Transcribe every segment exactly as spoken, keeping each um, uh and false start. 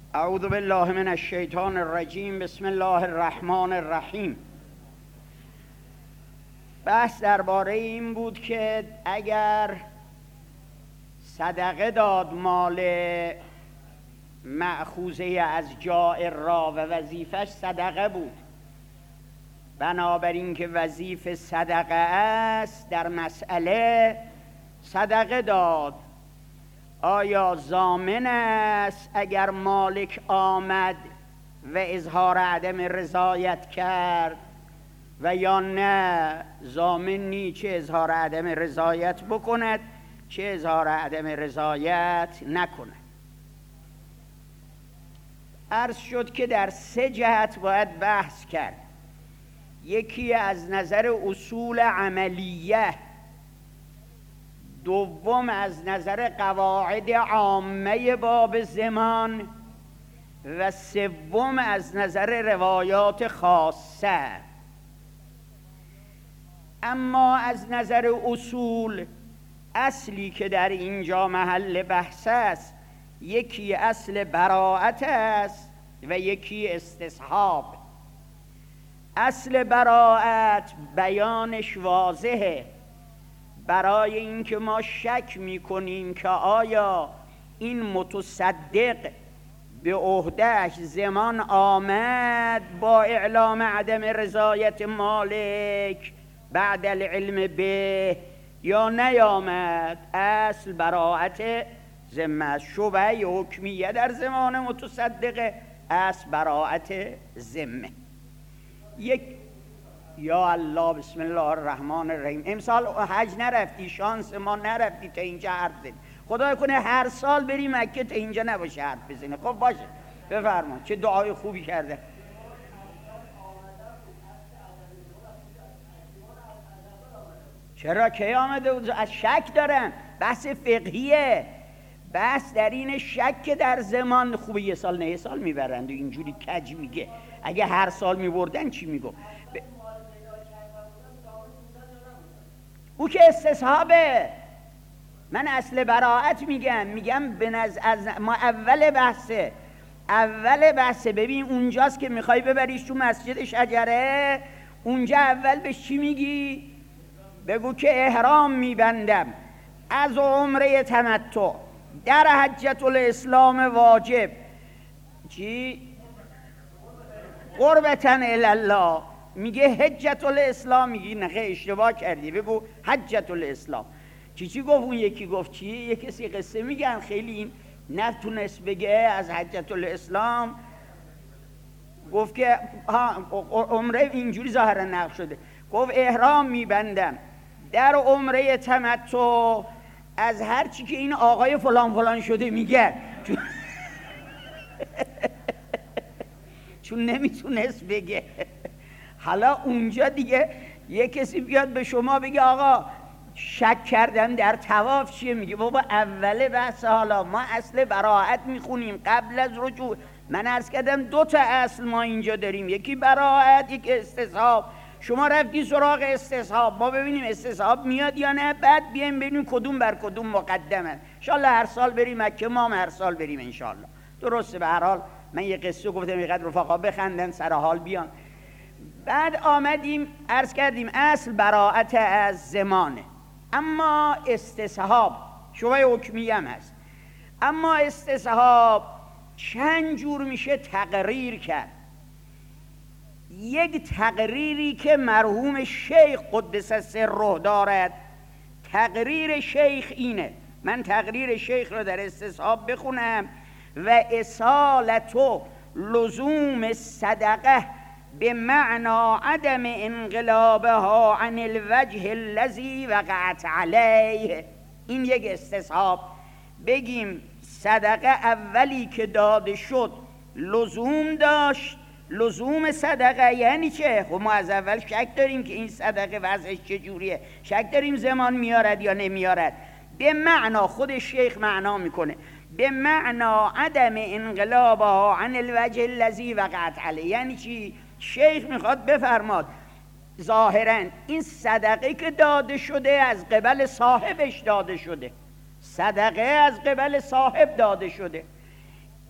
اعوذ بالله من الشیطان الرجیم. بسم الله الرحمن الرحیم. بحث درباره این بود که اگر صدقه داد مال مأخوذه از جائر را و وظیفش صدقه بود، بنابراین که وظیفه صدقه است در مسئله صدقه داد. آیا ضامن است اگر مالک آمد و اظهار عدم رضایت کرد و یا نه ضامن نی چه اظهار عدم رضایت بکند چه اظهار عدم رضایت نکند؟ عرض شد که در سه جهت باید بحث کرد. یکی از نظر اصول عملیه، دوم از نظر قواعد عامه باب زمان و سوم از نظر روایات خاصه. اما از نظر اصول اصلی که در اینجا محل بحث است، یکی اصل براءت است و یکی استصحاب. اصل براءت بیانش واضحه، برای اینکه ما شک میکنیم که آیا این متصدق به عهدهش زمان آمد با اعلام عدم رضایت مالک بعد العلم به یا نیامد. اصل براءت ذمه، شبهه حکمیه در زمان متصدقه، اصل براءت ذمه. یک یا الله، بسم الله الرحمن الرحیم. امسال حج نرفتی، شانس ما نرفتی تا اینجا حرف زدی. خدا کنه هر سال بری مکه تا اینجا نباشه حرف بزنی. خب باشه، بفرما. چه دعای خوبی کرده. چرا کی آمده بود؟ از شک دارن. بحث فقهیه، بحث در این شک که در زمان خوبه یه سال نه یه سال میبرند و اینجوری کج میگه. اگه هر سال میبردن چی میگو؟ ب... او که استصحابه. من اصل براءت میگم میگم به نظر از ما اول بحثه اول بحثه ببین اونجاست که میخوای ببریش تو مسجد شجره. اونجا اول به چی میگی؟ بگو که احرام میبندم از عمره تمتع در حجة الاسلام واجب. چی؟ قربتاً الله. میگه حجة الاسلام، میگی نه اشتباه کردی، بگو حجة الاسلام. چی چی گفت اون یکی؟ گفت چی؟ یه کسی قصه میگن خیلی این نتونست بگه از حجة الاسلام. گفت که عمره اینجوری ظاهرا نقل شده. گفت احرام میبندم در عمره تمتع از هر چی که این آقای فلان فلان شده میگه، چون, چون نمیتونست بگه. حالا اونجا دیگه یه کسی بیاد به شما بگه آقا شک کردم در طواف چیه؟ میگه بابا اول بحث. حالا ما اصل براءت میخونیم قبل از رجوع. من عرض کردم دو تا اصل ما اینجا داریم، یکی براءت یکی استصحاب. شما رفتی سراغ استصحاب، ما ببینیم استصحاب میاد یا نه، بعد بیایم ببینیم کدوم بر کدوم مقدمه. انشالله هر سال بریم مکه، ما هم هر سال بریم انشالله. درسته. به هر حال من یه قصه گفتم اینقدر رفقا بخندن سر حال بیان. بعد آمدیم عرض کردیم اصل براءت از زمانه، اما استصحاب شبهه حکمیه هم هست. اما استصحاب چند جور میشه تقریر کرد. یک تقریری که مرحوم شیخ قدس سره دارد، تقریر شیخ اینه. من تقریر شیخ رو در استصحاب بخونم: و اصالت لزوم صدقه به معنا عدم انقلابها عن الوجه الذي وقعت علیه. این یک استصحاب. بگیم صدقه اولی که داده شد لزوم داشت. لزوم صدقه یعنی چه؟ خب ما از اول شک داریم که این صدقه وضعش چجوریه، شک داریم زمان میارد یا نمیارد. به معنا، خود شیخ معنا میکنه، به معنا عدم انقلابها عن الوجه الذي وقعت علیه. یعنی چی؟ شیخ میخواد بفرماد ظاهرا این صدقه که داده شده از قبل صاحبش داده شده، صدقه از قبل صاحب داده شده.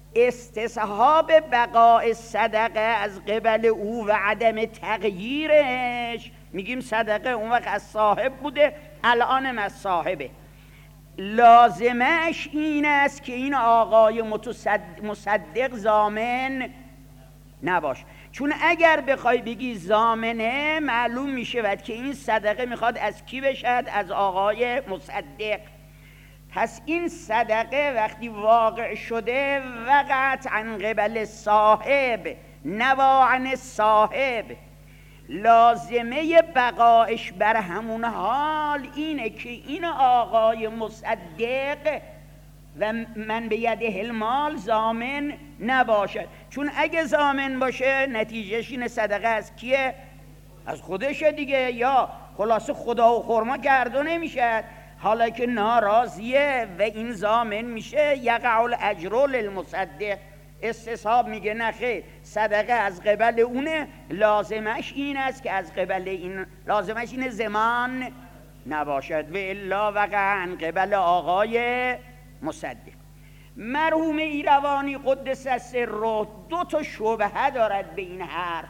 استصحاب بقاء صدقه از قبل او و عدم تغییرش، میگیم صدقه اون وقت از صاحب بوده، الانم از صاحبه. لازمش این است که این آقای مصدق ضامن نباش، چون اگر بخوای بگی ضامنه معلوم میشه که این صدقه میخواد از کی بشد؟ از آقای مصدق. پس این صدقه وقتی واقع شده وقعت عن قبل صاحب نوا عن صاحب. لازمه بقایش بر همون حال اینه که این آقای مصدق و من به یده المال ضامن نباشد، چون اگه ضامن باشه نتیجهش این صدقه از کیه؟ از خودشه دیگه، یا خلاصه خدا و خرما گردو نمیشد. حالا که ناراضیه و این ضامن میشه، یقع الاجر للمصدق. استصحاب میگه نه خیر، صدقه از قبل اونه، لازمش این است که از قبل این، لازمش این زمان نباشد، و الا وقع عن قبل آقای مصدق. مرحوم ایروانی قدس سره دو تا شبهه دارد به این حرف.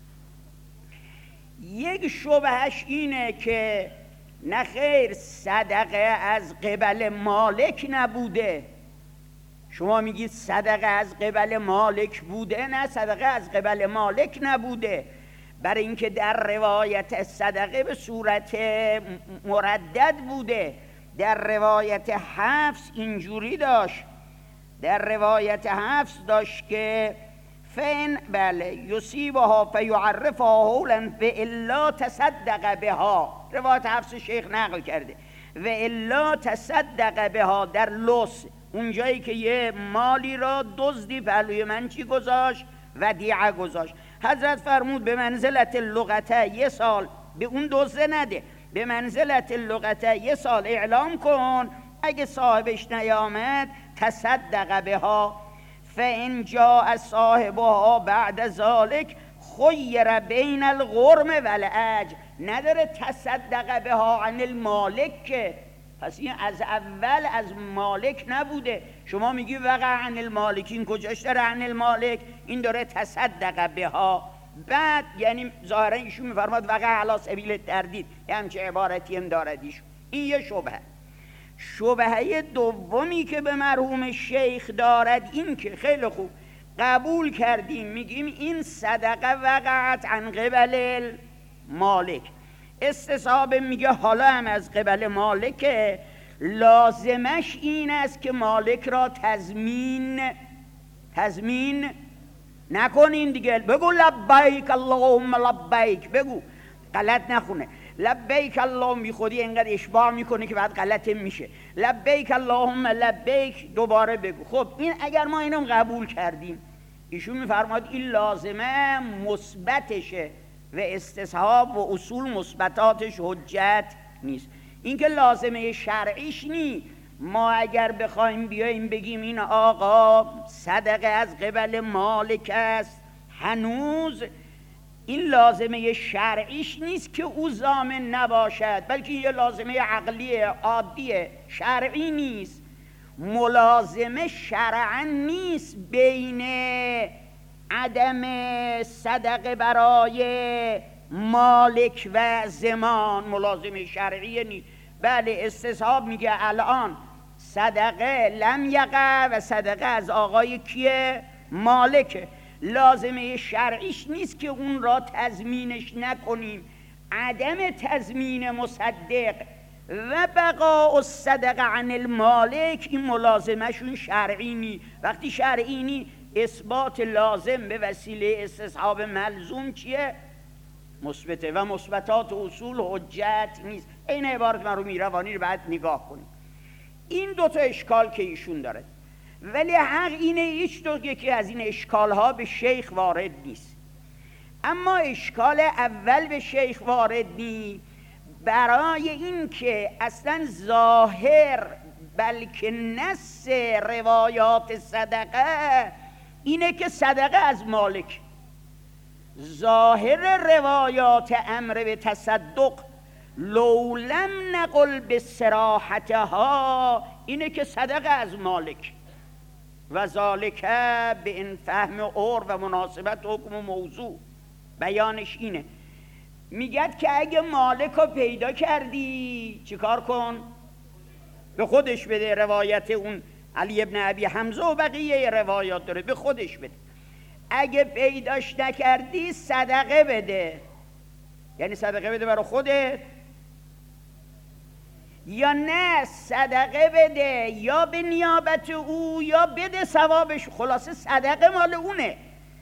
یک شبهش اینه که نه خیر، صدقه از قبل مالک نبوده. شما میگید صدقه از قبل مالک بوده، نه، صدقه از قبل مالک نبوده، برای اینکه در روایت صدقه به صورت مردد بوده. در روایت حفص اینجوری داشت، در روایت حفص داشت که فین بله یصیبها فیعرفها حولا و الا تصدق بها. روایت حفص شیخ نقل کرده، و الا تصدق بها در لص، اون جایی که یه مالی را دزدی پهلوی من چی گذاشت؟ ودیعه گذاشت. حضرت فرمود به منزلت لغته یه سال به اون دزده نده، به منزلت لغته یه سال اعلام کن، اگه صاحبش نیامد تصدق بها، فان جاء صاحبها بعد ذلك خیر بین الغرم والاجر. نداره تصدق بها عن المالک که، پس این از اول از مالک نبوده. شما میگی وقع عن المالک، این کجاش داره عن المالک؟ این داره تصدق بها. بعد یعنی ظاهرا ایشون میفرماد وقع علی سبیل التردید، یه همچه عبارتی هم دارد ایشون. این یه شبهه. شبهه دومی که به مرحوم شیخ دارد این که خیلی خوب قبول کردیم، میگیم این صدقه وقعت عن قبل مالک، استصحاب میگه حالا هم از قبل مالک، لازمش این است که مالک را تضمین تضمین نکنین دیگه. بگو لبیک اللهم لبیک، بگو غلط نخونه. لبیک اللهم، بی خودی اینقدر اشباع میکنه که بعد غلط میشه. لبیک اللهم لبیک دوباره بگو. خب این اگر ما اینو قبول کردیم، ایشون میفرماد این لازمه مثبتشه و استصحاب و اصول مثبتاتش حجت نیست. این که لازمه شرعیش نی. ما اگر بخوایم بیاییم بگیم این آقا صدقه از قبل مالک است، هنوز این لازمه شرعیش نیست که او ضامن نباشد، بلکه یه لازمه عقلیه عادیه، شرعی نیست. ملازمه شرعا نیست بین عدم صدقه برای مالک و زمان، ملازمه شرعی نیست. بله استصحاب میگه الان صدقه لم یقع و صدقه از آقای کیه؟ مالکه. لازمه شرعیش نیست که اون را تضمینش نکنیم. عدم تضمین مصدق و بقاء الصدقه عن المالک این ملازمهشون شرعی نی. وقتی شرعی نی اثبات لازم به وسیله استصحاب ملزوم چیه؟ مثبته و مثبتات اصول حجت نیست. این عبارت مرحوم ایروانی رو بعد نگاه کنید. این دوتا اشکال که ایشون داره، ولی حق اینه هیچ دو یکی از این اشکال ها به شیخ وارد نیست. اما اشکال اول به شیخ وارد نیست برای این که اصلا ظاهر بلکه نص روایات صدقه اینه که صدقه از مالک. ظاهر روایات امر به تصدق لو لم نقل به صراحتها اینه که صدقه از مالک. و ذالک به این فهم عرف و مناسبت حکم و موضوع. بیانش اینه، میگد که اگه مالک رو پیدا کردی چیکار کن؟ به خودش بده. روایت اون علی ابن ابی حمزه و بقیه روایات داره، به خودش بده. اگه پیداش نکردی صدقه بده، یعنی صدقه بده برای خودت، یا نه صدقه بده یا به نیابت او یا بده ثوابش. خلاصه صدقه مال اونه.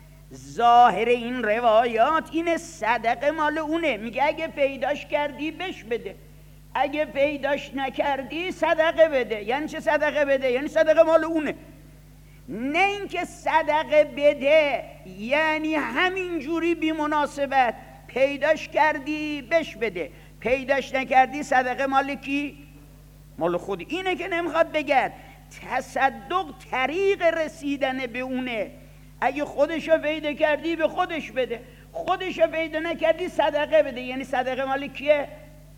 ظاهر این روایات اینه صدقه مال اونه. میگه اگه پیداش کردی بش بده، اگه پیداش نکردی صدقه بده. یعنی چه صدقه بده؟ یعنی صدقه مال اونه. نه اینکه صدقه بده یعنی همین جوری بی مناسبت پیداش کردی بش بده، پیداش نکردی صدقه مال کی؟ مال خود. اینه که نمیخواد بگد. تصدق طریق رسیدن به اونه. اگه خودشو پیدا کردی به خودش بده، خودشو پیدا نکردی صدقه بده. یعنی صدقه مال کیه؟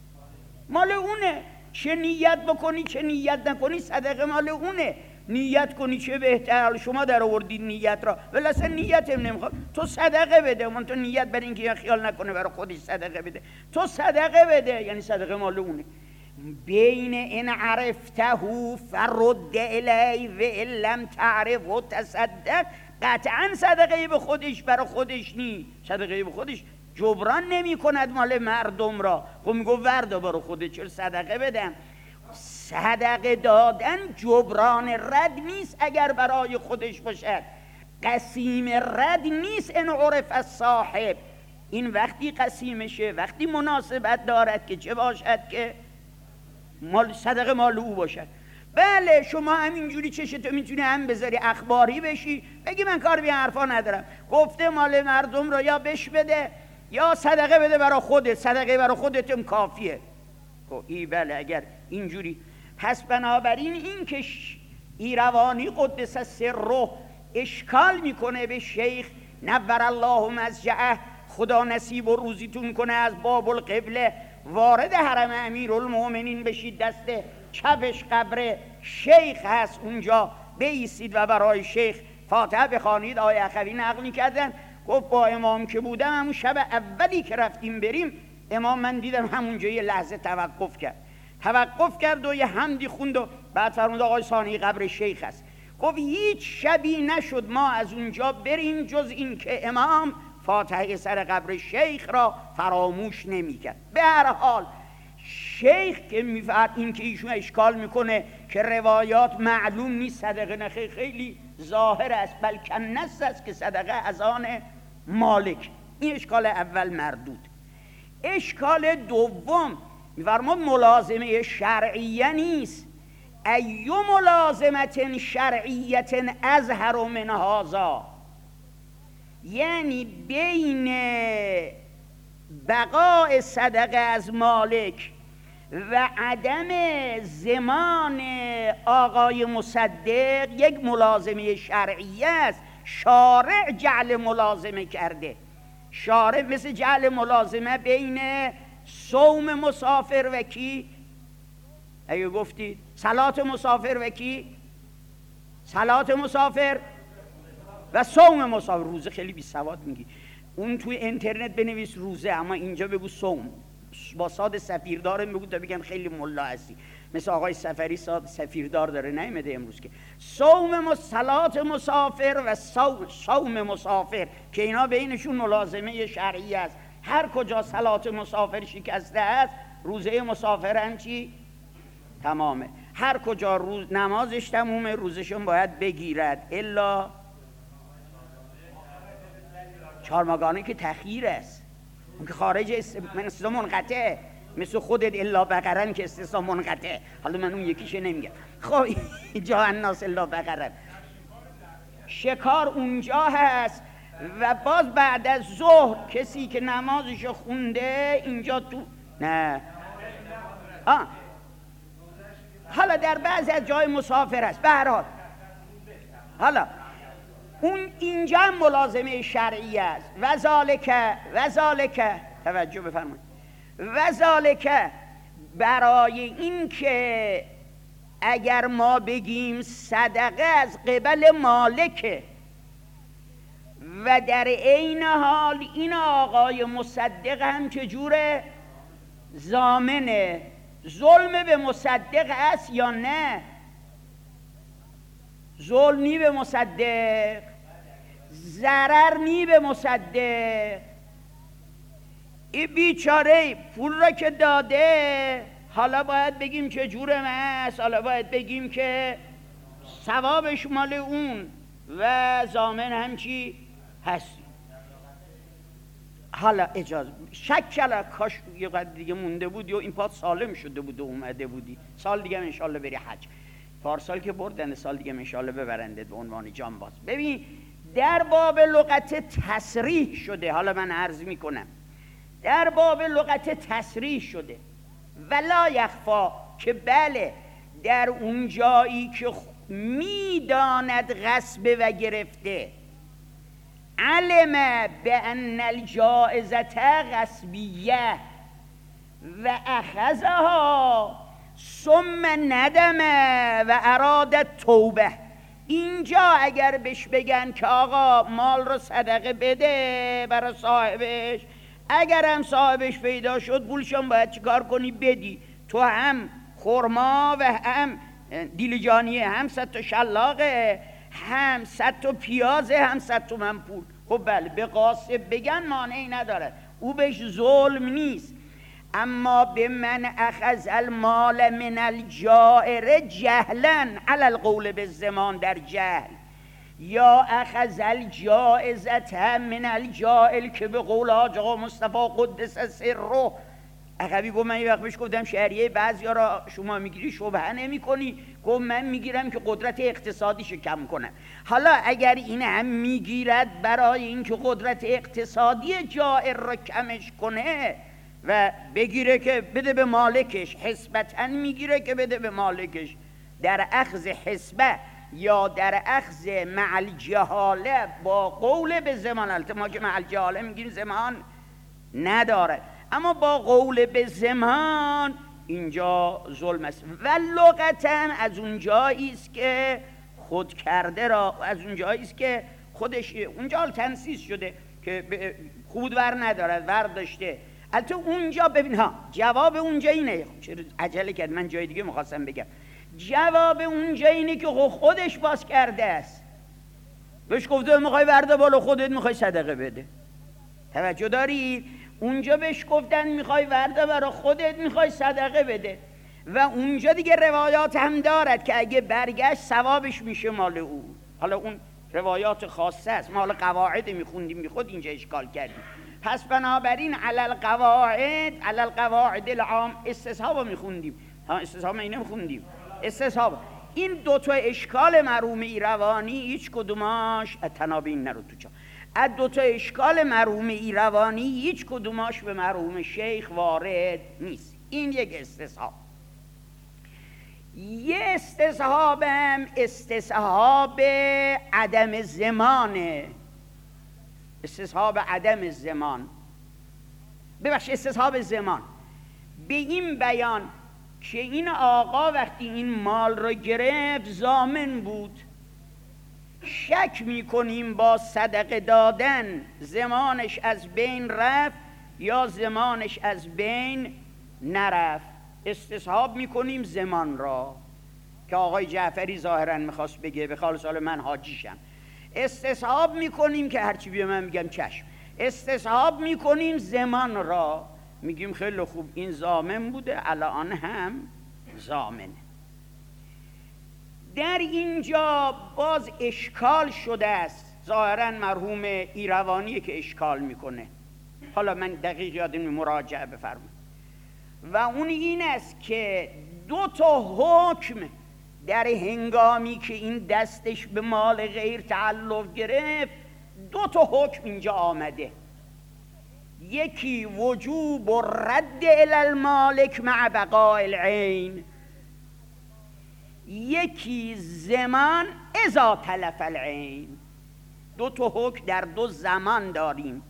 مال اونه. چه نیت بکنی چه نیت نکنی صدقه مال اونه. نیت کنی چه بهتر. شما در آوردید نیت را، ولی اصلا نیت هم نمیخواد. تو صدقه بده. من تو نیت بر این که خیال نکنه برای خودش صدقه بده. تو صدقه بده یعنی صدقه مال اونه. بین این عرفته فرد الی و ان لم تعرف و تصدق. قطعا صدقه به خودش برای خودش نی. صدقه به خودش جبران نمی کند مال مردم را. خب میگو وردا برای خودت، چرا صدقه بدم؟ صدقه دادن جبران رد نیست اگر برای خودش باشد. قسیم رد نیست ان عرف الصاحب. این وقتی قسیمشه، وقتی مناسبت دارد که چه باشد؟ که مال صدقه مال او باشد. بله شما همینجوری چشتو میتونی هم بذاری اخباری بشی، بگی من کار به حرفا ندارم، گفته مال مردم رو یا بش بده یا صدقه بده برای خودت. صدقه برای خودت هم کافیه. خب ای بله اگر اینجوری. پس بنابراین این که ایروانی قدس سره اشکال میکنه به شیخ نور الله مضجعه، خدا نصیب و روزیتون کنه از باب القبله وارد حرم امیرالمومنین بشید. دست چپش قبر شیخ هست، اونجا بایستید و برای شیخ فاتحه بخوانید. آیه اخوی نقل میکردن، گفت با امام که بودم همون شب اولی که رفتیم بریم، امام من دیدم همونجا یه لحظه توقف کرد توقف کرد و یه حمدی خوند و بعد فرمود آقای ثانی قبر شیخ است. گفت هیچ شبی نشد ما از اونجا بریم جز این که امام فاتحه سر قبر شیخ را فراموش نمی‌کرد. به هر حال شیخ که میفهمد این که ایشون اشکال میکنه که روایات معلوم نیست صدقه نخیر، خیلی ظاهر است، بلکه نص است که صدقه از آن مالک. این اشکال اول مردود. اشکال دوم میفرماد ملازمه شرعیه نیست. ایو ملازمت شرعیت اظهر من هذا، یعنی بین بقاء صدقه از مالک و عدم زمان آقای مصدق یک ملازمه شرعیه است. شارع جعل ملازمه کرده. شارع مثل جعل ملازمه بین صوم مسافر و کی؟ اگه گفتید صلات مسافر و کی؟ صلات مسافر و صوم مسافر. روزه خیلی بی سواد میگی، اون توی اینترنت بنویس روزه، اما اینجا بگو صوم. با صاد سفیردار بگو تا بگم خیلی ملا هستی. مثل آقای سفری صاد سفیردار داره نیامده امروز که صوم صلات مسافر و صوم مسافر که اینا بینشون ملازمه شرعی است. هر کجا صلات مسافر شکسته است روزه مسافر هم چی؟ تمامه. هر کجا روز نمازش تمومه روزشون باید بگیرد، الا چهارمگانه که تخییر است، اون که خارج است، من استثنا منقطع، مثل خودت الا بقرن که استثنا منقطع. حالا من اون یکیشه نمیگم. خب جا الناس الا بقرن، شکار اونجا هست. و باز بعد از ظهر کسی که نمازشو خونده اینجا تو نه آه. حالا در بعضی از جای مسافر است. به هر حال حالا اون اینجا هم ملازمه شرعی است. و ذالک و ذالک توجه بفرمایید، و ذالک برای این که اگر ما بگیم صدقه از قبل مالکه و در عین حال این آقای مصدق هم چجوره؟ ضامنه. ظلم به مصدق است یا نه؟ ظلم نی به مصدق، ضرر نی به مصدق. این بیچاره پول را که داده، حالا باید بگیم چه جوره است، حالا باید بگیم که ثوابش مال اون و ضامن هم چی هست. حالا اجازه شک کلا کاش یه قدر دیگه مونده بود یا این پاد سالم شده بود و اومده بودی سال دیگه انشالله بری حج. پارسال که بردن، سال دیگه انشالله ببرنده به عنوان جانباز. ببین در باب لغت تصریح شده، حالا من عرض میکنم در باب لغت تصریح شده ولا یخفا که بله در اون جایی که میداند غصب و گرفته، علم بأن الجائزة غصبیه و اخذها ثم ندم و اراد توبه. اینجا اگر بهش بگن که آقا مال رو صدقه بده برای صاحبش، اگر هم صاحبش پیدا شد پولشون باید چیکار کنی؟ بدی. تو هم خرما و هم دیلجانیه، هم صد تا شلاقه، هم صد تا پیازه، هم صد تومن پول. خب بله به قاسب بگن مانعی نداره، او بهش ظلم نیست. اما به من اخذ المال من الجائر جهلا علی القول بالضمان در جهل، یا اخذ الجائزة من الجائل که به قول آقا مصطفی قدس سره. عقبی گفت من یه وقت بهش گفتم شهریه بعضیا را شما میگیری شبهه نمی کنی؟ گفت من میگیرم که قدرت اقتصادیشو کم کنم. حالا اگر این هم میگیرد برای اینکه قدرت اقتصادی جائر را کمش کنه و بگیره که بده به مالکش، حسبتاً میگیره که بده به مالکش در اخذ حسبه یا در اخذ مع الجهاله با قول به زمان، البته ما که مع الجهاله میگیم زمان نداره، اما با قول به زمان اینجا ظلم است. و لغتاً از اون جایی است که خود کرده را، از اون جایی است که خودش اونجا تنسیس شده که خود ور ندارد، ور داشته. البته اونجا ببین ها جواب اونجا اینه، چرا عجله کرد من جای دیگه میخواستم بگم. جواب اونجا اینه که خودش باز کرده است، بهش گفته میخوای ورده بالا خودت میخوای صدقه بده. توجه داری؟ اونجا بهش گفتن میخوای ورده برا خودت میخوای صدقه بده و اونجا دیگه روایات هم دارد که اگه برگشت ثوابش میشه مال او. حالا اون روایات خاصه است، ما حالا قواعد میخوندیم میخود اینجا اشکال کردیم. پس بنابراین علی القواعد علی القواعد العام استصحاب میخوندیم، ها استصحاب اینه میخوندیم استصحاب. این دوتا اشکال مرحوم ایروانی هیچ کدوماش تنابین نرو تو چا از دوتا اشکال مرحوم ایروانی هیچ کدوماش به مرحوم شیخ وارد نیست. این یک استصحاب. یه استصحابم استصحاب عدم زمانه، استصحاب عدم زمان، ببخش استصحاب زمان. به این بیان که این آقا وقتی این مال رو گرفت ضامن بود، شک میکنیم با صدقه دادن زمانش از بین رفت یا زمانش از بین نرفت. استصحاب میکنیم زمان را که آقای جعفری ظاهرا میخواست بگه، به خالص حال من حاجیشم. استصحاب میکنیم که هرچی بیا من میگم چشم. استصحاب میکنیم زمان را، میگیم خیلی خوب این ضامن بوده الان هم ضامنه. در اینجا باز اشکال شده است، ظاهرا مرحوم ایروانیه که اشکال میکنه، حالا من دقیق یادم مراجعه بفرمایید. و اون این است که دو تا حکم در هنگامی که این دستش به مال غیر تعلق گرفت، دو تا حکم اینجا آمده. یکی وجوب و رد الی المالک مع بقاء العین، یکی زمان اذا تلف العین. دو تا حکم در دو زمان داریم.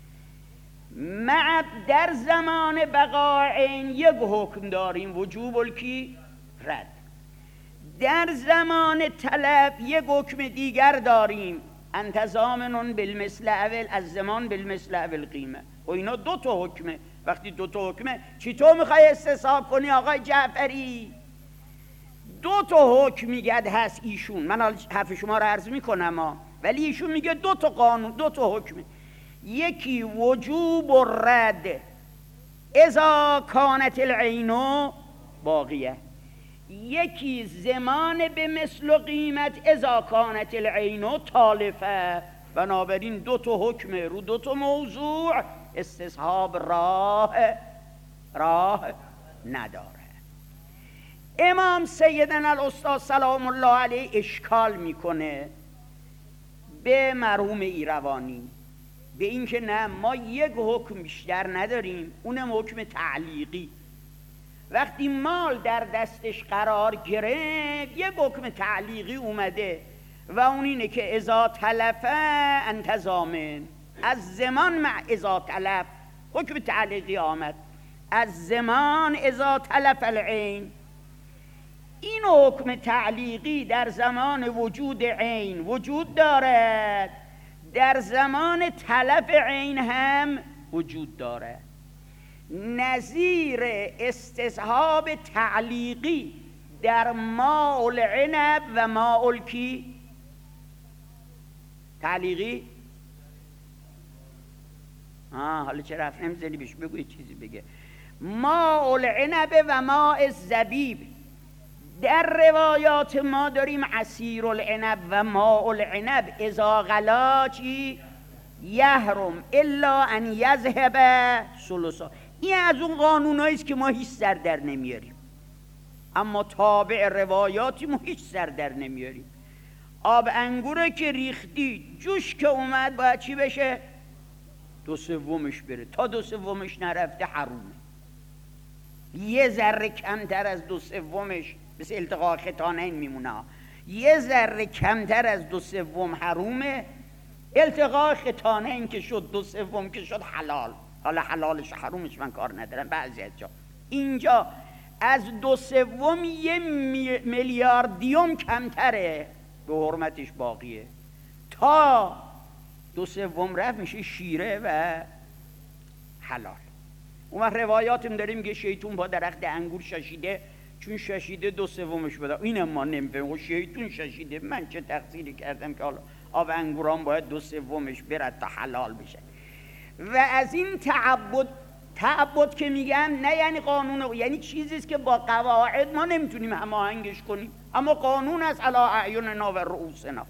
مع در زمان بقاء عین یک حکم داریم وجوب الکی رد، در زمان تلف یک حکم دیگر داریم، انتظامنون بالمثل اول از زمان بالمثل اول قیمه. و اینا دو تا حکمه. وقتی دو تا حکمه چطور میخوای استصحاب کنی آقای جعفری؟ دو تا حکم میگد هست ایشون، من حرف شما رو عرض میکنم ها، ولی ایشون میگه دو تا قانون، دو تا حکمه. یکی وجوب و رد اذا کانت العین باقیه، یکی زمان به مثل و قیمت اذا کانت العین تالفه. بنابراین دو تا حکمه رو دو تا موضوع، استصحاب راه راه نداره. امام سیدنا الاستاد سلام الله علیه اشکال میکنه به مرحوم ایروانی، به این که نه ما یک حکم بیشتر نداریم، اونم حکم تعلیقی. وقتی مال در دستش قرار گرفت یک حکم تعلیقی اومده و اون اینه که اذا تلفه انتظامن، از زمان مع اذا تلف حکم تعلیقی آمد، از زمان اذا تلف العین. این حکم تعلیقی در زمان وجود عین وجود دارد، در زمان تلف عین هم وجود دارد. نظیر استصحاب تعلیقی در ماء العنب و ماء الکی تعلیقی آه حالا چرا رفت نمیزنی بهش بگو چیزی بگه. ماء العنب و ماء الزبیب، در روایات ما داریم عصیر العنب و ماء العنب اذا غلا چی یحرم الا ان یذهب ثلثا. این از اون قانونایی است که ما هیچ سر در نمیاریم، اما تابع روایاتی ما هیچ سر در نمیاریم. آب انگوره که ریختی جوش که اومد باید چی بشه؟ دو سومش بره، تا دو سومش نرفته حرومه. یه ذره کمتر از دو سومش مثل التقاء ختانین میمونه، یه ذره کمتر از دو سوم حرومه. التقاء ختانین که شد دو سوم که شد حلال. حالا حلالش حرومش من کار ندارم، بعضی از جا اینجا از دو سوم یه میلیاردیوم کمتره، به حرمتش باقیه. تا دو سوم رفت میشه شیره و حلال. اون روایاتم داریم که شیطون با درخت انگور ششیده، چون ششیده دو سومش بده. اینم ما نمیفهمیم، شیطون ششیده، من چه تقصیری کردم که حالا آب انگورام باید دو سومش برد تا حلال بشه. و از این تعبد تعبد که میگم نه یعنی قانون، یعنی چیزیست که با قواعد ما نمیتونیم هماهنگش کنیم، اما قانون است علی اعیننا و رؤوسنا.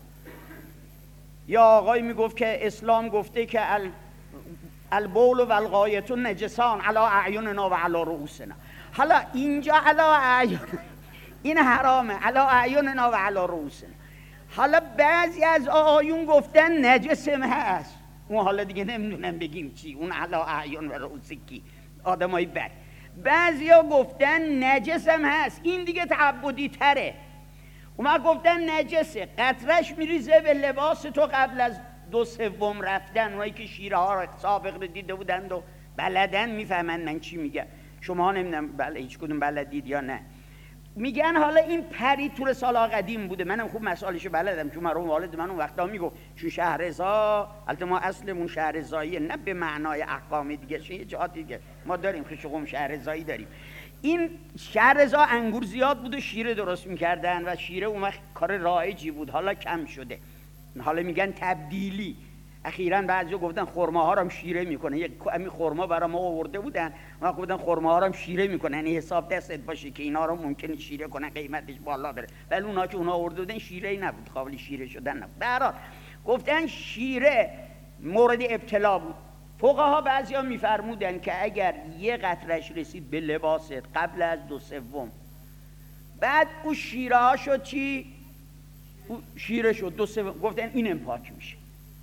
یا آقای میگفت که اسلام گفته که ال البول و الغایت نجسان علی اعیننا و علی رؤوسنا. حالا اینجا علی اعین این حرامه، علی اعیننا و علی رؤوسنا. حالا بعضی از آیون گفتن نجسم هست، اون حالا دیگه نمیدونم بگیم چی، اون علی اعین و رؤوس کی آدمای بد. بعضیا گفتن نجسم هست، این دیگه تعبدی تره. اونا گفتن نجسه، قطرش میریزه به لباس تو قبل از دو سوم رفتن. اونایی که شیره ها رو سابق رو دیده بودند و بلدن میفهمن من چی میگم. شما نمیدونم بله هیچ کدوم بلدید یا نه. میگن حالا این پری تو رساله قدیم بوده، منم خوب مسائلشو بلدم چون مرحوم والد من اون وقتا میگفت چون شهرزا، البته ما اصلمون شهرزاییه نه به معنای احکام دیگه، یه جهات دیگه ما داریم خشقم شهرزایی داریم. این شهرزا انگور زیاد بود و شیره درست میکردن و شیره اون وقت کار رایجی بود، حالا کم شده، حالا میگن تبدیلی. اخیراً بعضیا گفتن خرماها رو هم شیره میکنه، یک کمی خرما برای ما آورده بودن، ما گفتن خرماها رو هم شیره میکنه، یعنی حساب دستت باشه که اینا رو ممکنه شیره کنن قیمتش بالا بره، ولی اونا که اونا آورده بودن شیره‌ای نبود، قابل شیره شدن نبود. به هر حال گفتن شیره مورد ابتلا بود. فقها بعضیا میفرمودن که اگر یه قطرهش رسید به لباست قبل از دو سوم، بعد او شیره ها شد چی؟ شیره شد دو سوم، گفتن اینم پاک میشه.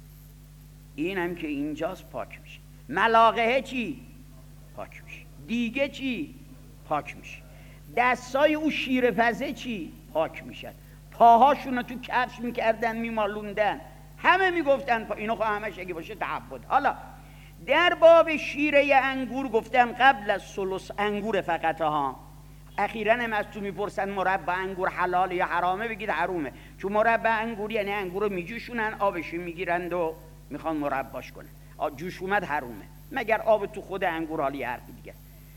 اینم که اینجاست پاک میشه. ملاقه چی؟ پاک میشه. دیگه چی؟ پاک میشه. دستای او شیره پزه چی؟ پاک میشن. پاهاشون رو تو کفش میکردن میمالوندن، همه میگفتن پا... اینو خواهد همش اگه باشه تعبد. حالا در باب شیره انگور گفتن قبل از ثلث انگور فقط ها، اخیراً هم از تو میپرسن مربع انگور حلال یا حرامه، بگید حرومه، چون مربع انگور یعنی انگور رو میجوشونن، آبش میگیرند و میخوان مرباش کنن، جوش اومد حرومه، مگر آب تو خود انگور حالی حرفی دیگه.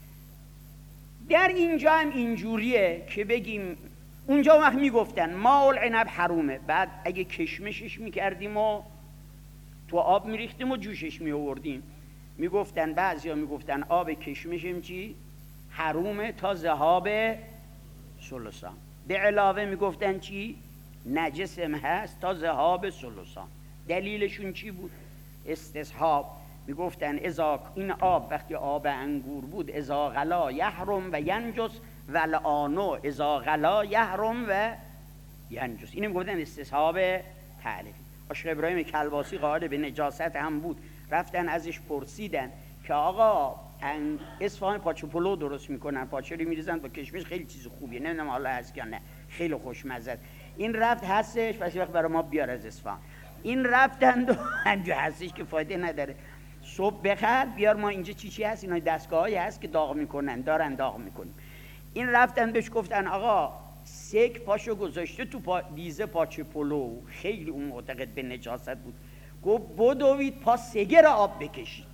در اینجا هم اینجوریه که بگیم اونجا وقت میگفتن ماء العنب حرومه، بعد اگه کشمشش میکردیم و تو آب میریختیم و جوشش میآوردیم، میگفتن بعضیا میگفتن آب کشمشم چی حرومه تا ذهاب ثلثان، به علاوه میگفتن چی نجسم هست تا ذهاب ثلثان. دلیلشون چی بود؟ استصحاب. میگفتن اذا این آب وقتی آب انگور بود اذا غلا یحرم و ینجس و الآن اذا غلا یحرم و ینجس، اینو میگفتن استصحاب تعلیقی. عاشق ابراهیم کلباسی قائل به نجاست هم بود، رفتن ازش پرسیدن که آقا اصفهان پاچه پلو درست میکنن، پاچه رو میریزن با کشمش، خیلی چیز خوبیه، نمیدونم حالا هست یا نه، خیلی خوشمزه است. این رفت هستش، پس وقت برای ما بیار از اصفهان. این رفتن و همجا هستش که فایده نداره، صبح بخر بیار ما اینجا چی چی هست، اینا دستگاهایی هست که داغ میکنن، دارن داغ میکنن. این رفتن بهش گفتن آقا سک پاشو گذاشته تو پا دیزه پاچه پلو، خیلی اون معتقد به نجاست بود، گفت بدوید پا سگر آب بکشید،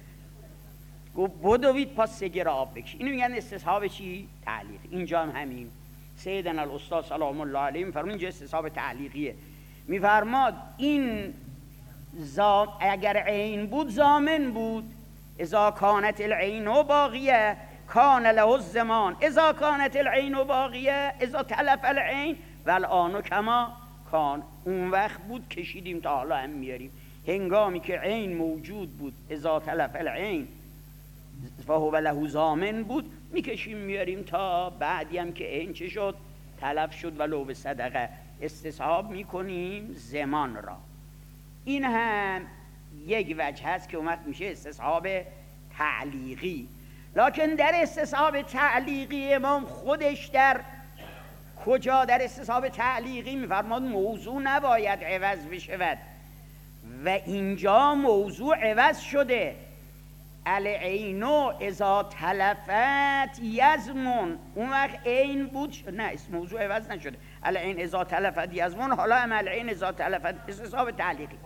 گفت بدوید پا سگر آب بکشید. اینو میگن استصحاب چی؟ تعلیق. اینجا هم همین سیدنا الاستاد سلام الله علیه میفرمون اینجا استصحاب تعلیقیه، میفرماد این زام اگر عین بود زامن بود، اذا کانت العین باقیه کان له الزمان، اذا کانت العین باقیه اذا تلف العین و الان کما کان، اون وقت بود کشیدیم تا حالا هم میاریم، هنگامی که عین موجود بود اذا تلف العین فهو له زامن بود میکشیم میاریم تا بعدی هم که عین چه شد تلف شد ولو به صدقه، استصحاب میکنیم زمان را. این هم یک وجه هست که اومد میشه استصحاب تعلیقی. لکن در استصحاب تعلیقی امام خودش در کجا در استصحاب تعلیقی میفرماد موضوع نباید عوض بشود و اینجا موضوع عوض شده. العینو اذا تلفت یزمون، اون وقت عین بود نه اسم موضوع عوض نشده، العین اذا تلفت یزمون، حالا هم العین اذا تلفت استصحاب تعلیقی.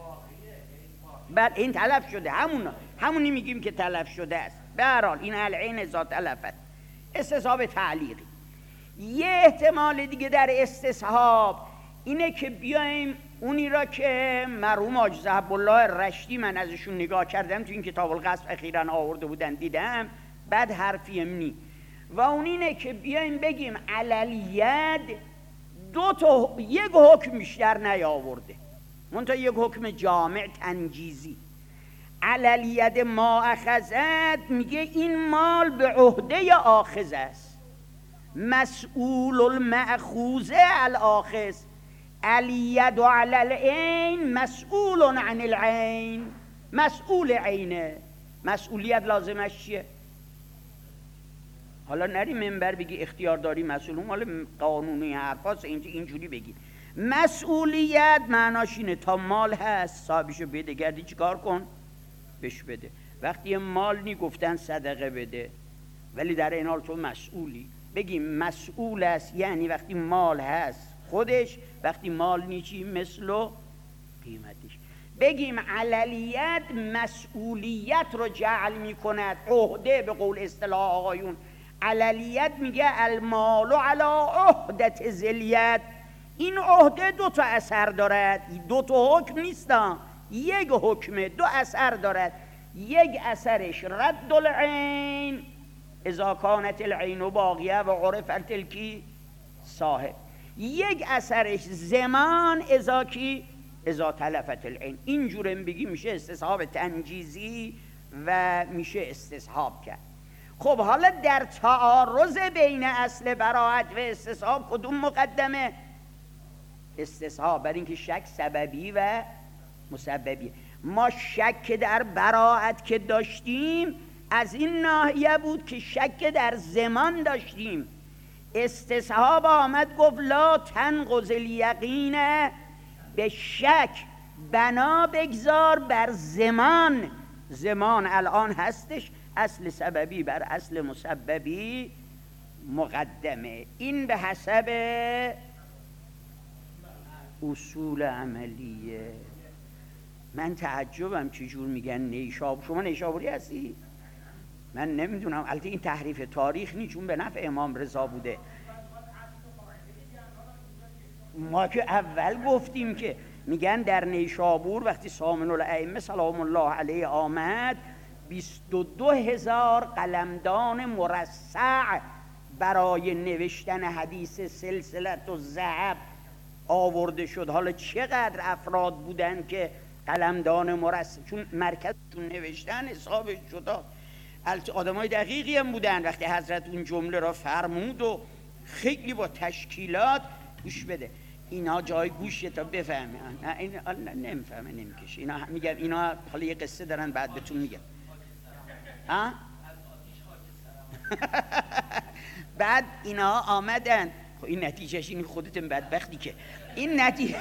بعد این تلف شده، همون همونی میگیم که تلف شده است. به هر حال این العین اذا تلفت استصحاب تعلیقی. یه احتمال دیگه در استصحاب اینه که بیایم اونی را که مرحوم حاج ضحب الله رشتی من ازشون نگاه کردم تو این کتاب القصف اخیراً آورده بودن دیدم، بعد حرفی امنی، و اون اینه که بیایم بگیم علالید دو تا یک حکم بیشتر نیاورده، منتها یک حکم جامع تنجیزی. علالید ما اخذت میگه این مال به عهده آخذ است، مسئول المأخوذ الاخذ، الید علی العین مسئول عن العین، مسئول عینه، مسئولیت لازمش چیه؟ حالا نری منبر بگی اختیار داری مسئول، مال قانونی حرفاست، اینجوری بگی مسئولیت معناش اینه تا مال هست صاحبشو بده، گردی چیکار کن؟ بش بده. وقتی مال نی گفتن صدقه بده، ولی در این حال تو مسئولی. بگیم مسئول است یعنی وقتی مال هست خودش، وقتی مال نیچی مثل و قیمتش. بگیم عللیت مسئولیت رو جعل می کند، عهده به قول اصطلاح آقایون. عللیت میگه المال علی عهدت ذلیت، این عهده دو تا اثر دارد، دو تا حکم نیستن، یک حکمه دو اثر دارد. یک اثرش رد العین اذا کانت العین باقیه و عرف التلکی صاحب، یک اثرش زمان اذا کی اذا تلفت العین. اینجورم بگی میشه استصحاب تنجیزی و میشه استصحاب کرد. خب حالا در تعارض بین اصل براءت و استصحاب کدوم مقدمه؟ استصحاب، برای اینکه شک سببی و مسببی. ما شک در براءت که داشتیم از این ناحیه بود که شک در زمان داشتیم. استصحاب آمد گفت لا تنقض الیقین به شک، بنا بگذار بر زمان. زمان الان هستش، اصل سببی بر اصل مسببی مقدمه. این به حسب اصول عملیه. من تعجبم چجور میگن نیشابور. شما نیشابوری هستی؟ من نمیدونم. البته این تحریف تاریخ نیست، چون به نفع امام رضا بوده. ما که اول گفتیم که میگن در نیشابور وقتی سامن الائمه سلام الله علیه آمد، بیست و دو هزار قلمدان مرصع برای نوشتن حدیث سلسلت و ذهب آورده شد. حالا چقدر افراد بودن که قلمدان مرصع، چون مرکزشون نوشتن حسابش شد. آدمای دقیقی هم بودن. وقتی حضرت اون جمله را فرمود و خیلی با تشکیلات، گوش بده اینا جای گوشه تا بفهمه. نه این نمیفهمه، نمیکشه. اینا میگم اینا حالا یه قصه دارن بعد بهتون میگم. ها بعد اینا آمدن. خب این نتیجهش این خودتون بدبختی که این نتیجه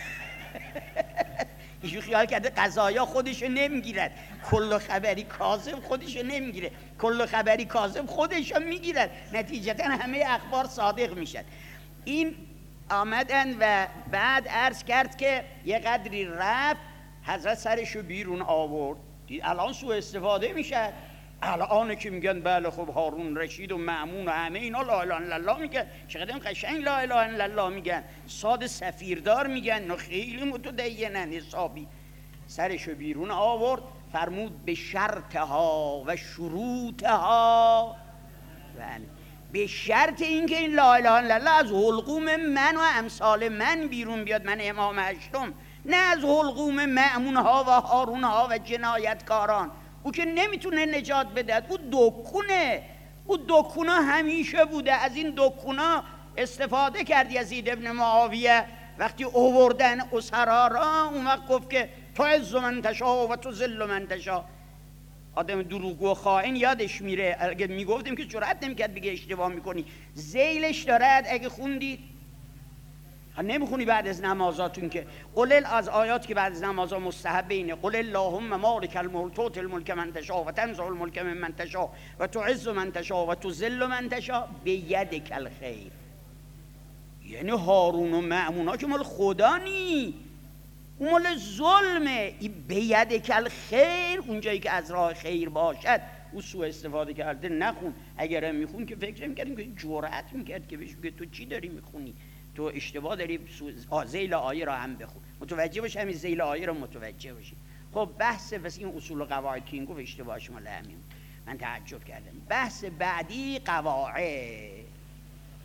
ایشون خیال کرده قضایا خودشو نمیگیرد، کل خبری کاذب خودشو نمیگیره، کل خبری کاذب خودشو میگیرد، نتیجتا همه اخبار صادق میشد. این آمدن و بعد عرض کرد که یه قدری رفت، حضرت سرشو بیرون آورد. الان سوء استفاده میشد. الان که میگن بله خب هارون رشید و مأمون و همه اینا لا اله الا الله میگن، چقدر قشنگ لا اله الا الله میگن، صاد سفیردار میگن، نه خیلی متدینن حسابی. سرشو بیرون آورد، فرمود به شرطها و شروطها، به شرط اینکه این لا اله الا الله از حلقوم من و امثال من بیرون بیاد، من امام هشتم، نه از حلقوم مأمونها و هارونها و جنایتکاران. او که نمیتونه نجات بده، او دکونه، او دکونا همیشه بوده. از این دکونا استفاده کرد یزید ابن معاویه وقتی اووردن اسرا را، اون وقت گفت که تو عز من تشاء و تو ذل من تشاء. آدم دروغگو خائن یادش میره. اگه میگفتیم که جرأت نمیکرد بگه اشتباه میکنی. ذیلش دارد. اگه خوندید نمیخونی بعد از نمازاتون که قل از آیات که بعد از نمازا مستحب اینه، قل اللهم مالک الملک تؤتی الملک من تشاء و تنزع الملک ممن تشاء و تعز من تشاء و تذل من تشاء بیدک الخیر. یعنی هارون و مأمونا که مال خدا نی، اون مال ظلمه. این بیدک الخیر، اونجایی که از راه خیر باشد او سوء استفاده کرده. نخون. اگر میخون که فکر میکردیم که جرأت میکرد که بهش بگه تو چی داری میخونی، تو اشتباه داری، ذیل آیه را هم بخون. متوجه باش، همین ذیل آیه را متوجه باشی. خب بحث بس این اصول و قواعد که این گفت اشتباه شما لهمیم، من تعجب کردم. بحث بعدی قواعد.